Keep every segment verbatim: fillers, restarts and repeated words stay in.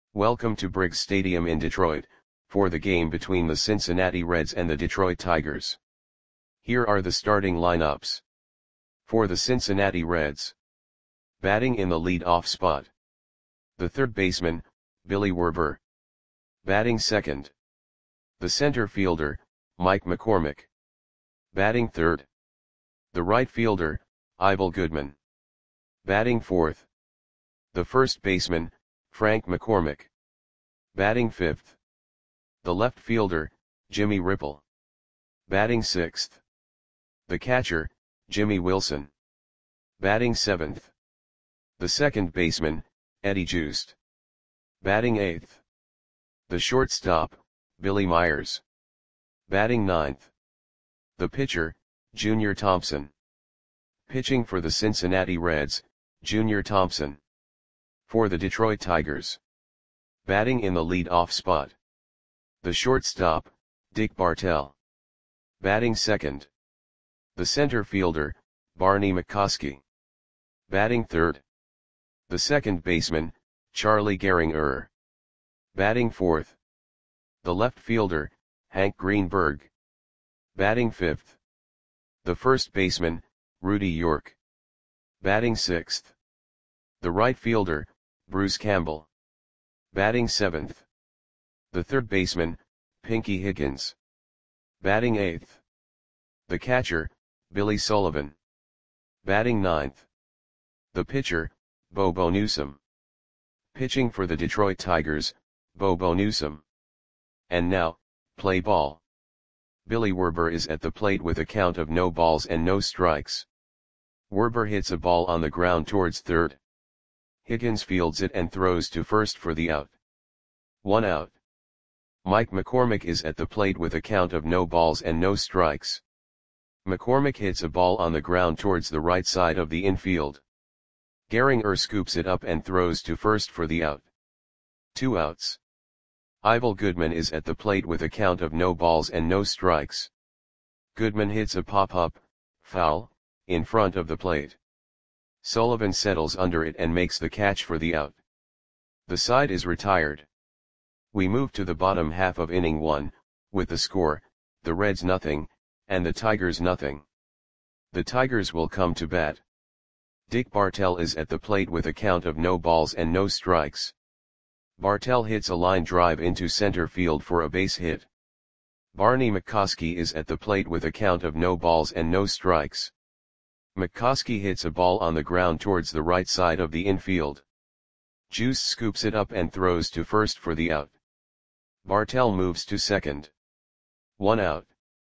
Welcome to Briggs Stadium in Detroit, for the game between the Cincinnati Reds and the Detroit Tigers. Here are the starting lineups. For the Cincinnati Reds. Batting in the lead-off spot. The third baseman, Billy Werber. Batting second. The center fielder, Mike McCormick. Batting third. The right fielder, Ivel Goodman. Batting fourth. The first baseman, Frank McCormick. Batting fifth. The left fielder, Jimmy Ripple. Batting sixth. The catcher, Jimmy Wilson. Batting seventh. The second baseman, Eddie Joost. Batting eighth. The shortstop, Billy Myers. Batting ninth. The pitcher, Junior Thompson. Pitching for the Cincinnati Reds, Junior Thompson. For the Detroit Tigers. Batting in the lead-off spot. The shortstop, Dick Bartell. Batting second. The center fielder, Barney McCoskey. Batting third. The second baseman, Charlie Gehringer. Batting fourth. The left fielder, Hank Greenberg. Batting fifth. The first baseman, Rudy York. Batting sixth. The right fielder, Bruce Campbell. Batting seventh. The third baseman, Pinky Higgins. Batting eighth. The catcher, Billy Sullivan. Batting ninth. The pitcher, Bobo Newsom. Pitching for the Detroit Tigers, Bobo Newsom. And now, play ball. Billy Werber is at the plate with a count of no balls and no strikes. Werber hits a ball on the ground towards third. Higgins fields it and throws to first for the out. One out. Mike McCormick is at the plate with a count of no balls and no strikes. McCormick hits a ball on the ground towards the right side of the infield. Gehringer scoops it up and throws to first for the out. Two outs. Ivel Goodman is at the plate with a count of no balls and no strikes. Goodman hits a pop-up, foul, in front of the plate. Sullivan settles under it and makes the catch for the out. The side is retired. We move to the bottom half of inning one, with the score, the Reds nothing, and the Tigers nothing. The Tigers will come to bat. Dick Bartell is at the plate with a count of no balls and no strikes. Bartell hits a line drive into center field for a base hit. Barney McCoskey is at the plate with a count of no balls and no strikes. McCoskey hits a ball on the ground towards the right side of the infield. Juice scoops it up and throws to first for the out. Bartell moves to second. One out.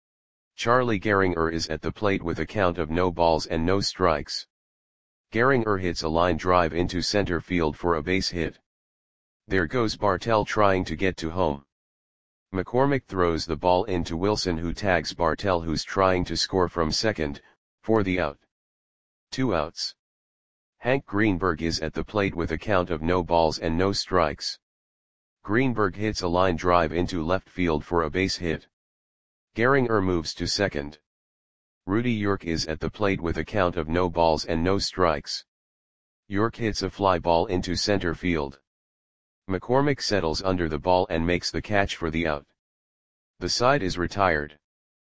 Charlie Gehringer is at the plate with a count of no balls and no strikes. Gehringer hits a line drive into center field for a base hit. There goes Bartell trying to get to home. McCormick throws the ball into Wilson, who tags Bartell, who's trying to score from second, for the out. Two outs. Hank Greenberg is at the plate with a count of no balls and no strikes. Greenberg hits a line drive into left field for a base hit. Gehringer moves to second. Rudy York is at the plate with a count of no balls and no strikes. York hits a fly ball into center field. McCormick settles under the ball and makes the catch for the out. The side is retired.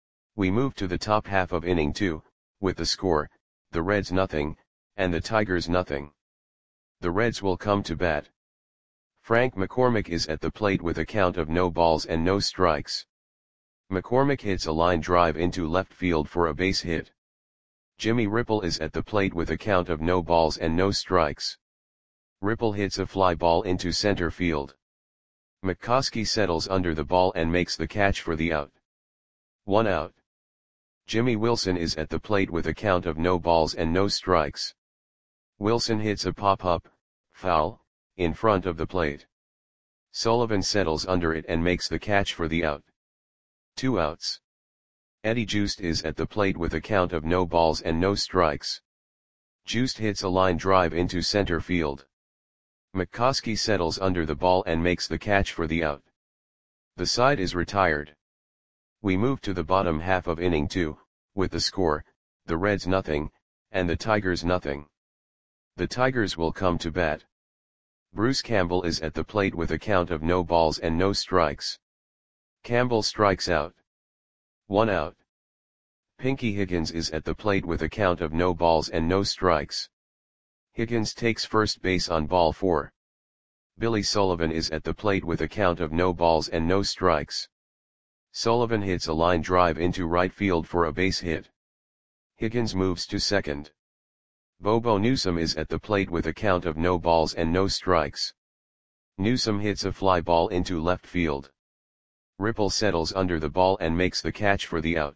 We move to the top half of inning two, with the score, the Reds nothing, and the Tigers nothing. The Reds will come to bat. Frank McCormick is at the plate with a count of no balls and no strikes. McCormick hits a line drive into left field for a base hit. Jimmy Ripple is at the plate with a count of no balls and no strikes. Ripple hits a fly ball into center field. McCoskey settles under the ball and makes the catch for the out. One out. Jimmy Wilson is at the plate with a count of no balls and no strikes. Wilson hits a pop-up, foul, in front of the plate. Sullivan settles under it and makes the catch for the out. Two outs. Eddie Joost is at the plate with a count of no balls and no strikes. Joost hits a line drive into center field. McCoskey settles under the ball and makes the catch for the out. The side is retired. We move to the bottom half of inning two, with the score, the Reds nothing, and the Tigers nothing. The Tigers will come to bat. Bruce Campbell is at the plate with a count of no balls and no strikes. Campbell strikes out. One out. Pinky Higgins is at the plate with a count of no balls and no strikes. Higgins takes first base on ball four. Billy Sullivan is at the plate with a count of no balls and no strikes. Sullivan hits a line drive into right field for a base hit. Higgins moves to second. Bobo Newsom is at the plate with a count of no balls and no strikes. Newsom hits a fly ball into left field. Ripple settles under the ball and makes the catch for the out.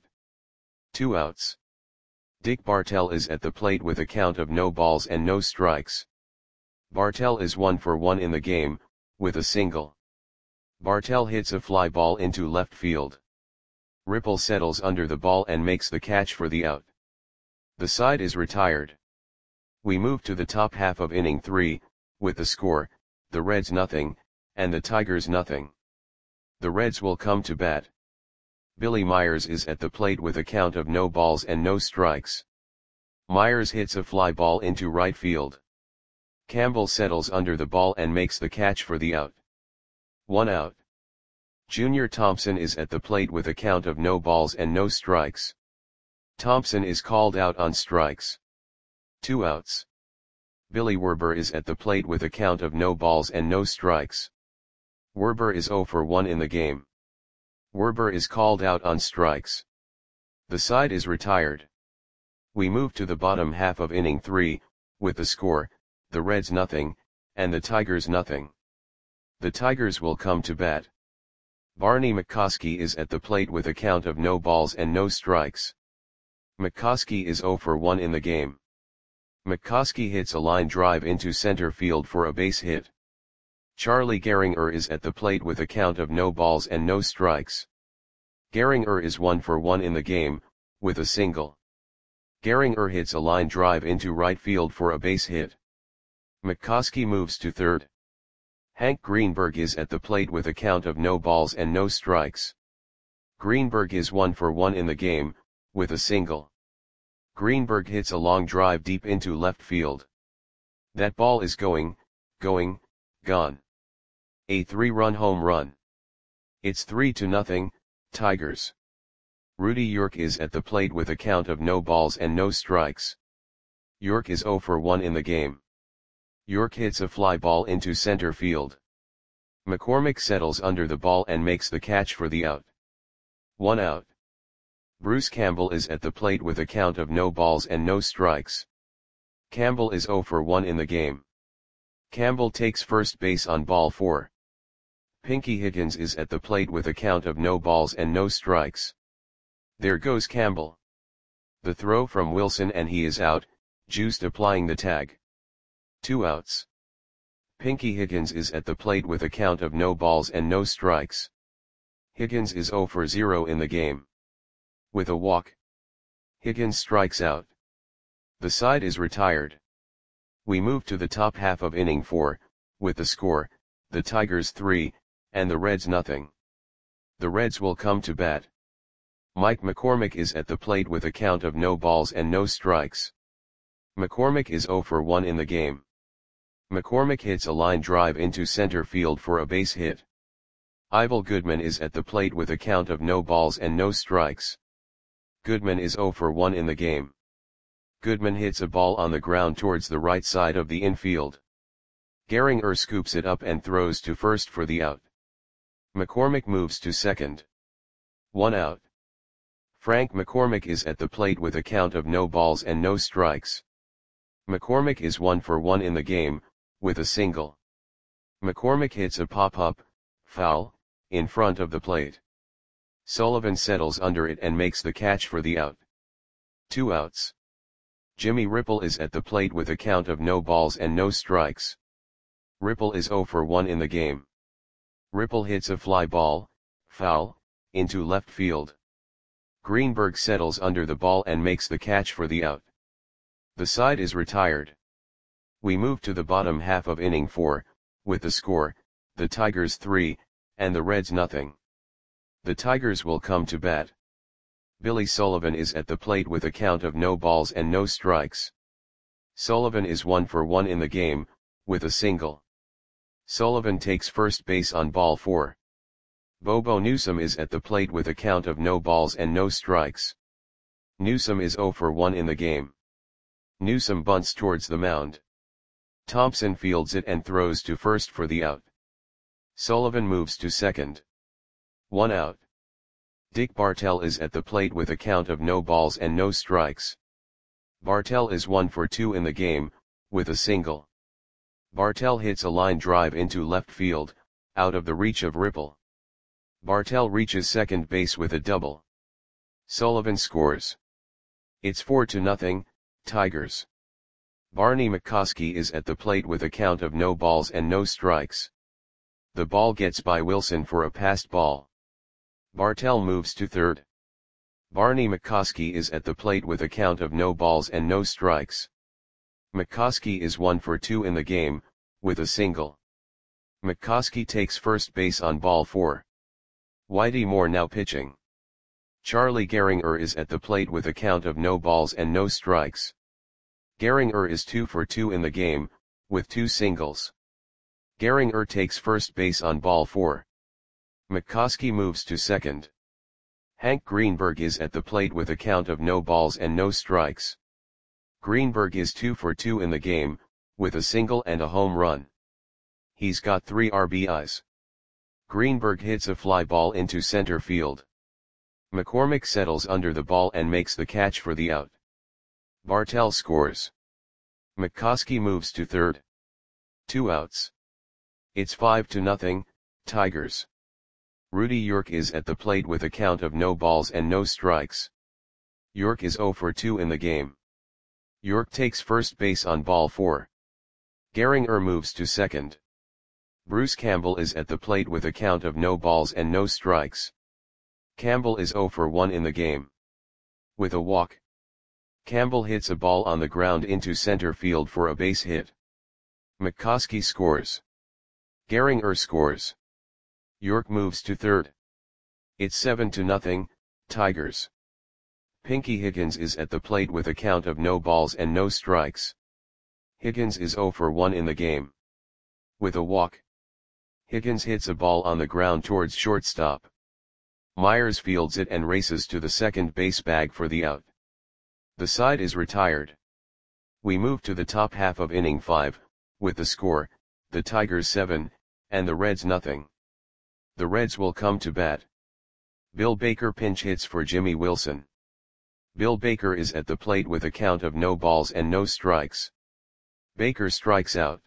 Two outs. Dick Bartell is at the plate with a count of no balls and no strikes. Bartell is one for one in the game, with a single. Bartell hits a fly ball into left field. Ripple settles under the ball and makes the catch for the out. The side is retired. We move to the top half of inning three, with the score, the Reds nothing, and the Tigers nothing. The Reds will come to bat. Billy Myers is at the plate with a count of no balls and no strikes. Myers hits a fly ball into right field. Campbell settles under the ball and makes the catch for the out. One out. Junior Thompson is at the plate with a count of no balls and no strikes. Thompson is called out on strikes. Two outs. Billy Werber is at the plate with a count of no balls and no strikes. Werber is zero for one in the game. Werber is called out on strikes. The side is retired. We move to the bottom half of inning three, with the score, the Reds nothing, and the Tigers nothing. The Tigers will come to bat. Barney McCoskey is at the plate with a count of no balls and no strikes. McCoskey is zero for one in the game. McCoskey hits a line drive into center field for a base hit. Charlie Gehringer is at the plate with a count of no balls and no strikes. Gehringer is one for one in the game, with a single. Gehringer hits a line drive into right field for a base hit. McCoskey moves to third. Hank Greenberg is at the plate with a count of no balls and no strikes. Greenberg is one for one in the game, with a single. Greenberg hits a long drive deep into left field. That ball is going, going, gone. A three-run home run. It's three to nothing, Tigers. Rudy York is at the plate with a count of no balls and no strikes. York is zero for one in the game. York hits a fly ball into center field. McCormick settles under the ball and makes the catch for the out. One out. Bruce Campbell is at the plate with a count of no balls and no strikes. Campbell is zero for one in the game. Campbell takes first base on ball four. Pinky Higgins is at the plate with a count of no balls and no strikes. There goes Campbell. The throw from Wilson and he is out, Juiced applying the tag. Two outs. Pinky Higgins is at the plate with a count of no balls and no strikes. Higgins is zero for zero in the game. With a walk. Higgins strikes out. The side is retired. We move to the top half of inning four, with the score, the Tigers three, and the Reds nothing. The Reds will come to bat. Mike McCormick is at the plate with a count of no balls and no strikes. McCormick is zero for one in the game. McCormick hits a line drive into center field for a base hit. Ivel Goodman is at the plate with a count of no balls and no strikes. Goodman is zero for one in the game. Goodman hits a ball on the ground towards the right side of the infield. Gehringer scoops it up and throws to first for the out. McCormick moves to second. One out. Frank McCormick is at the plate with a count of no balls and no strikes. McCormick is one for one in the game, with a single. McCormick hits a pop-up, foul, in front of the plate. Sullivan settles under it and makes the catch for the out. Two outs. Jimmy Ripple is at the plate with a count of no balls and no strikes. Ripple is zero for one in the game. Ripple hits a fly ball, foul, into left field. Greenberg settles under the ball and makes the catch for the out. The side is retired. We move to the bottom half of inning four, with the score, the Tigers three, and the Reds nothing. The Tigers will come to bat. Billy Sullivan is at the plate with a count of no balls and no strikes. Sullivan is one for one in the game, with a single. Sullivan takes first base on ball four. Bobo Newsome is at the plate with a count of no balls and no strikes. Newsome is zero for one in the game. Newsome bunts towards the mound. Thompson fields it and throws to first for the out. Sullivan moves to second. One out. Dick Bartell is at the plate with a count of no balls and no strikes. Bartell is one for two in the game, with a single. Bartell hits a line drive into left field, out of the reach of Ripple. Bartell reaches second base with a double. Sullivan scores. It's four to nothing, Tigers. Barney McCoskey is at the plate with a count of no balls and no strikes. The ball gets by Wilson for a passed ball. Bartell moves to third. Barney McCoskey is at the plate with a count of no balls and no strikes. McCoskey is one for two in the game, with a single. McCoskey takes first base on ball four. Whitey Moore now pitching. Charlie Gehringer is at the plate with a count of no balls and no strikes. Gehringer is two for two in the game, with two singles. Gehringer takes first base on ball four. McCoskey moves to second. Hank Greenberg is at the plate with a count of no balls and no strikes. Greenberg is two for two in the game, with a single and a home run. He's got three R B Is. Greenberg hits a fly ball into center field. McCormick settles under the ball and makes the catch for the out. Bartell scores. McCoskey moves to third. Two outs. It's five to nothing, Tigers. Rudy York is at the plate with a count of no balls and no strikes. York is zero for two in the game. York takes first base on ball four. Gehringer moves to second. Bruce Campbell is at the plate with a count of no balls and no strikes. Campbell is zero for one in the game. With a walk. Campbell hits a ball on the ground into center field for a base hit. McCoskey scores. Gehringer scores. York moves to third. It's seven to nothing, Tigers. Pinky Higgins is at the plate with a count of no balls and no strikes. Higgins is zero for one in the game. With a walk. Higgins hits a ball on the ground towards shortstop. Myers fields it and races to the second base bag for the out. The side is retired. We move to the top half of inning five, with the score, the Tigers seven, and the Reds nothing. The Reds will come to bat. Bill Baker pinch hits for Jimmy Wilson. Bill Baker is at the plate with a count of no balls and no strikes. Baker strikes out.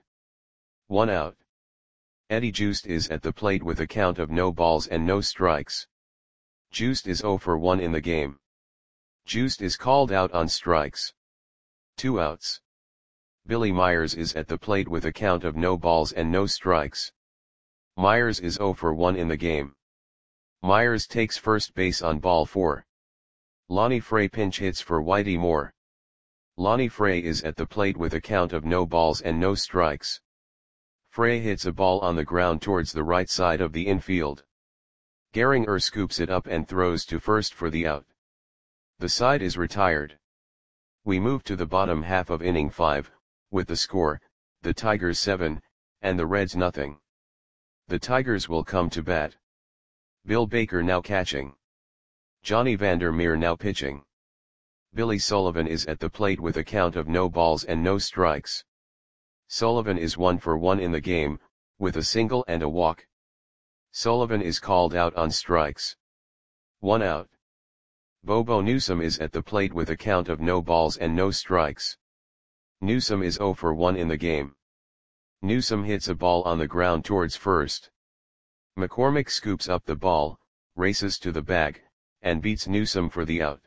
One out. Eddie Joost is at the plate with a count of no balls and no strikes. Joost is zero for one in the game. Joost is called out on strikes. Two outs. Billy Myers is at the plate with a count of no balls and no strikes. Myers is zero for one in the game. Myers takes first base on ball four. Lonnie Frey pinch hits for Whitey Moore. Lonnie Frey is at the plate with a count of no balls and no strikes. Frey hits a ball on the ground towards the right side of the infield. Gehringer scoops it up and throws to first for the out. The side is retired. We move to the bottom half of inning five, with the score, the Tigers seven, and the Reds nothing. The Tigers will come to bat. Bill Baker now catching. Johnny Vandermeer now pitching. Billy Sullivan is at the plate with a count of no balls and no strikes. Sullivan is one for one in the game, with a single and a walk. Sullivan is called out on strikes. One out. Bobo Newsome is at the plate with a count of no balls and no strikes. Newsome is zero for one in the game. Newsome hits a ball on the ground towards first. McCormick scoops up the ball, races to the bag, and beats Newsome for the out.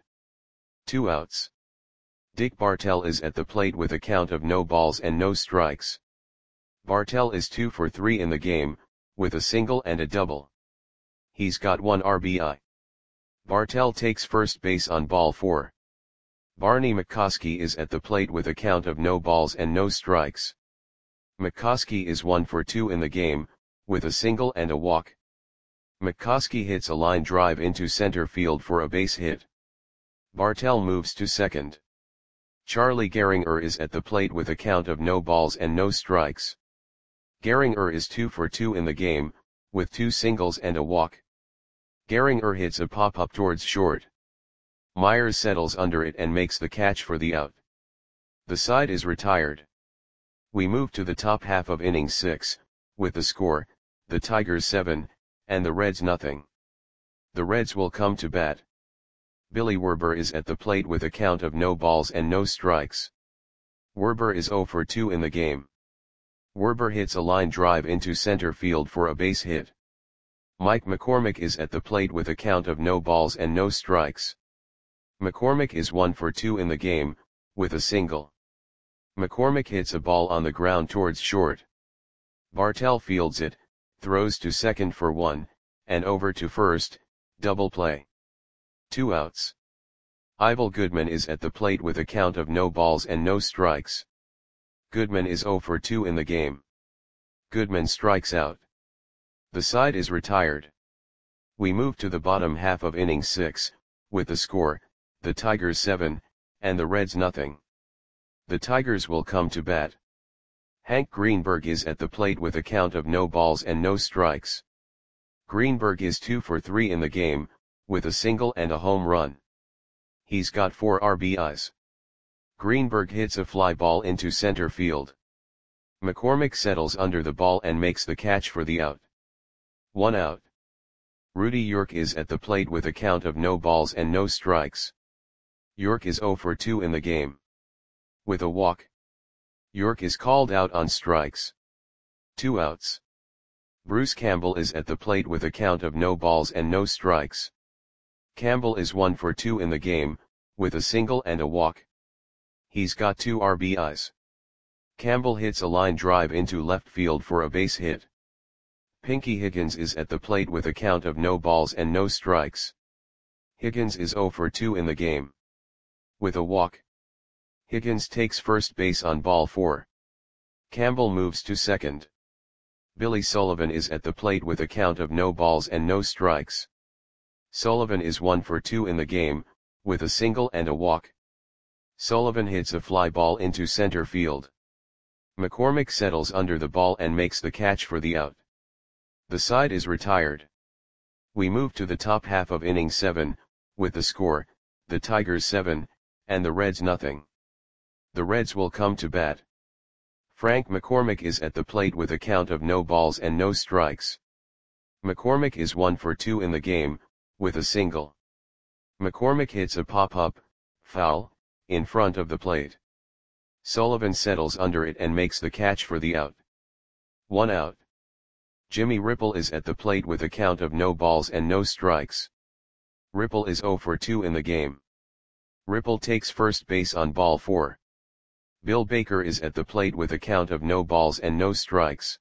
Two outs. Dick Bartell is at the plate with a count of no balls and no strikes. Bartell is two for three in the game, with a single and a double. He's got one R B I. Bartell takes first base on ball four. Barney McCoskey is at the plate with a count of no balls and no strikes. McCoskey is one for two in the game, with a single and a walk. McCoskey hits a line drive into center field for a base hit. Bartell moves to second. Charlie Gehringer is at the plate with a count of no balls and no strikes. Gehringer is two for two in the game, with two singles and a walk. Gehringer hits a pop-up towards short. Myers settles under it and makes the catch for the out. The side is retired. We move to the top half of inning six, with the score, the Tigers seven, and the Reds nothing. The Reds will come to bat. Billy Werber is at the plate with a count of no balls and no strikes. Werber is zero for two in the game. Werber hits a line drive into center field for a base hit. Mike McCormick is at the plate with a count of no balls and no strikes. McCormick is one for two in the game, with a single. McCormick hits a ball on the ground towards short. Bartell fields it, throws to second for one, and over to first, double play. Two outs. Ivel Goodman is at the plate with a count of no balls and no strikes. Goodman is zero for two in the game. Goodman strikes out. The side is retired. We move to the bottom half of inning six, with the score, the Tigers seven, and the Reds nothing. The Tigers will come to bat. Hank Greenberg is at the plate with a count of no balls and no strikes. Greenberg is two for three in the game, with a single and a home run. He's got four R B Is. Greenberg hits a fly ball into center field. McCormick settles under the ball and makes the catch for the out. One out. Rudy York is at the plate with a count of no balls and no strikes. York is zero for two in the game. With a walk. York is called out on strikes. Two outs. Bruce Campbell is at the plate with a count of no balls and no strikes. Campbell is one for two in the game, with a single and a walk. He's got two R B Is. Campbell hits a line drive into left field for a base hit. Pinky Higgins is at the plate with a count of no balls and no strikes. Higgins is zero for two in the game. With a walk. Higgins takes first base on ball four. Campbell moves to second. Billy Sullivan is at the plate with a count of no balls and no strikes. Sullivan is one for two in the game, with a single and a walk. Sullivan hits a fly ball into center field. McCormick settles under the ball and makes the catch for the out. The side is retired. We move to the top half of inning seven, with the score, the Tigers seven, and the Reds nothing. The Reds will come to bat. Frank McCormick is at the plate with a count of no balls and no strikes. McCormick is one for two in the game, with a single. McCormick hits a pop-up, foul, in front of the plate. Sullivan settles under it and makes the catch for the out. One out. Jimmy Ripple is at the plate with a count of no balls and no strikes. Ripple is zero for two in the game. Ripple takes first base on ball four. Bill Baker is at the plate with a count of no balls and no strikes.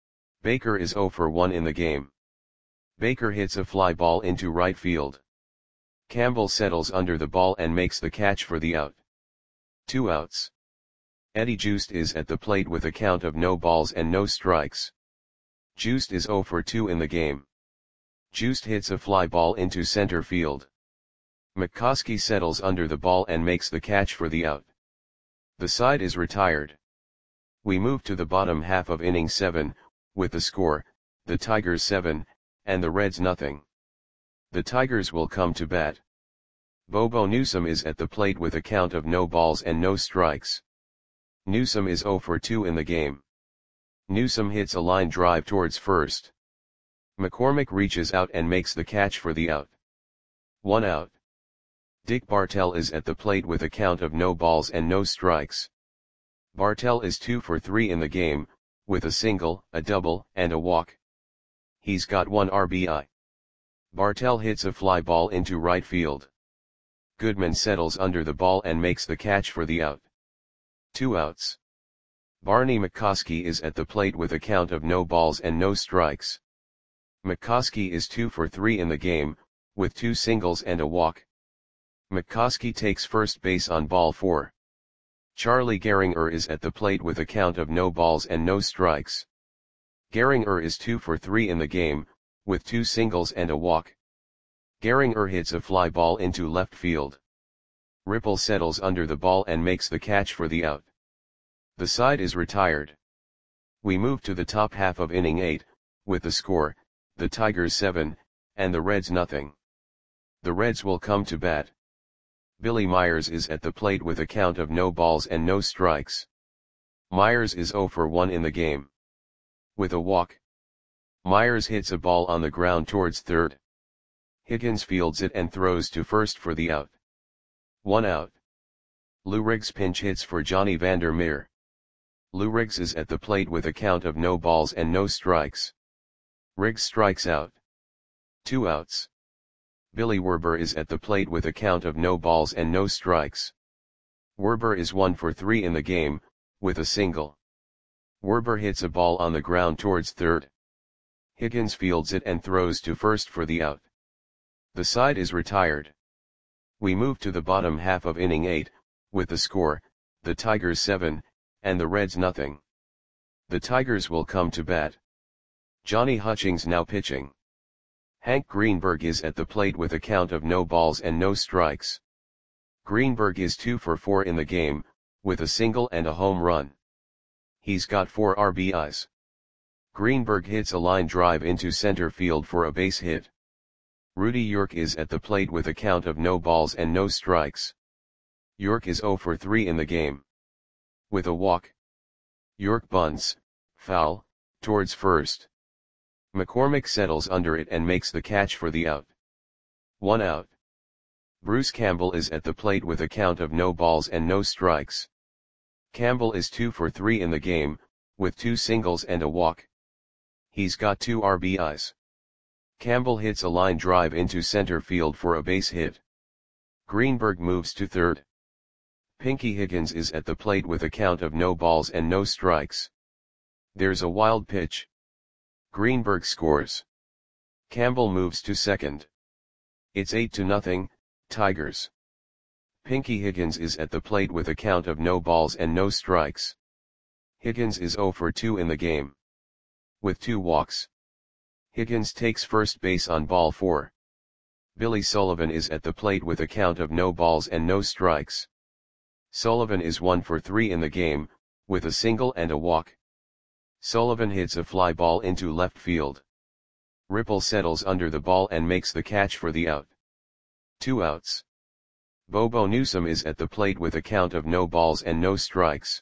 Baker is zero for one in the game. Baker hits a fly ball into right field. Campbell settles under the ball and makes the catch for the out. Two outs. Eddie Joost is at the plate with a count of no balls and no strikes. Joost is zero for two in the game. Joost hits a fly ball into center field. McCoskey settles under the ball and makes the catch for the out. The side is retired. We move to the bottom half of inning seven, with the score, the Tigers seven, and the Reds nothing. The Tigers will come to bat. Bobo Newsom is at the plate with a count of no balls and no strikes. Newsom is zero for two in the game. Newsom hits a line drive towards first. McCormick reaches out and makes the catch for the out. One out. Dick Bartell is at the plate with a count of no balls and no strikes. Bartell is two for three in the game, with a single, a double, and a walk. He's got one R B I. Bartell hits a fly ball into right field. Goodman settles under the ball and makes the catch for the out. Two outs. Barney McCoskey is at the plate with a count of no balls and no strikes. McCoskey is two for three in the game, with two singles and a walk. McCoskey takes first base on ball four. Charlie Gehringer is at the plate with a count of no balls and no strikes. Gehringer is two for three in the game, with two singles and a walk. Gehringer hits a fly ball into left field. Ripple settles under the ball and makes the catch for the out. The side is retired. We move to the top half of inning eight, with the score, the Tigers seven, and the Reds nothing. The Reds will come to bat. Billy Myers is at the plate with a count of no balls and no strikes. Myers is oh for one in the game. With a walk. Myers hits a ball on the ground towards third. Higgins fields it and throws to first for the out. One out. Lou Riggs pinch hits for Johnny Vander Meer. Lou Riggs is at the plate with a count of no balls and no strikes. Riggs strikes out. Two outs. Billy Werber is at the plate with a count of no balls and no strikes. Werber is one for three in the game, with a single. Werber hits a ball on the ground towards third. Higgins fields it and throws to first for the out. The side is retired. We move to the bottom half of inning eight, with the score, the Tigers seven, and the Reds nothing. The Tigers will come to bat. Johnny Hutchings now pitching. Hank Greenberg is at the plate with a count of no balls and no strikes. Greenberg is two for four in the game, with a single and a home run. He's got four R B Is. Greenberg hits a line drive into center field for a base hit. Rudy York is at the plate with a count of no balls and no strikes. York is oh for three in the game. With a walk. York bunts, foul, towards first. McCormick settles under it and makes the catch for the out. One out. Bruce Campbell is at the plate with a count of no balls and no strikes. Campbell is two for three in the game, with two singles and a walk. He's got two R B Is. Campbell hits a line drive into center field for a base hit. Greenberg moves to third. Pinky Higgins is at the plate with a count of no balls and no strikes. There's a wild pitch. Greenberg scores. Campbell moves to second. It's eight to nothing, Tigers. Pinky Higgins is at the plate with a count of no balls and no strikes. Higgins is oh for two in the game. With two walks. Higgins takes first base on ball four. Billy Sullivan is at the plate with a count of no balls and no strikes. Sullivan is one for three in the game, with a single and a walk. Sullivan hits a fly ball into left field. Ripple settles under the ball and makes the catch for the out. Two outs. Bobo Newsom is at the plate with a count of no balls and no strikes.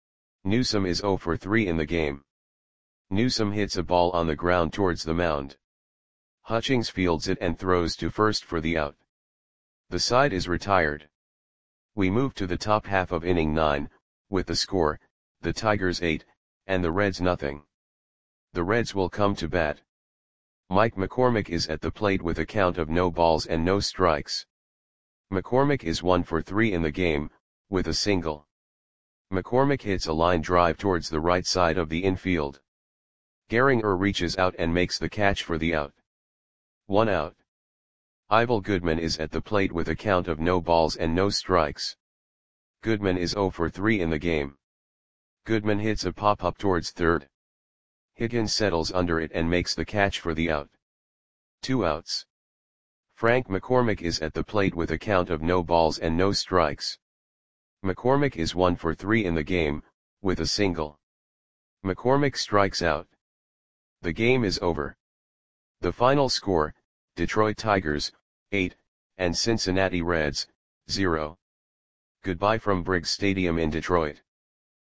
Newsom is oh for three in the game. Newsom hits a ball on the ground towards the mound. Hutchings fields it and throws to first for the out. The side is retired. We move to the top half of inning nine, with the score, the Tigers eight, and the Reds nothing. The Reds will come to bat. Mike McCormick is at the plate with a count of no balls and no strikes. McCormick is one for three in the game, with a single. McCormick hits a line drive towards the right side of the infield. Gehringer reaches out and makes the catch for the out. One out. Ivel Goodman is at the plate with a count of no balls and no strikes. Goodman is oh for three in the game. Goodman hits a pop-up towards third. Higgins settles under it and makes the catch for the out. Two outs. Frank McCormick is at the plate with a count of no balls and no strikes. McCormick is one for three in the game, with a single. McCormick strikes out. The game is over. The final score, Detroit Tigers, eight, and Cincinnati Reds, zero. Goodbye from Briggs Stadium in Detroit.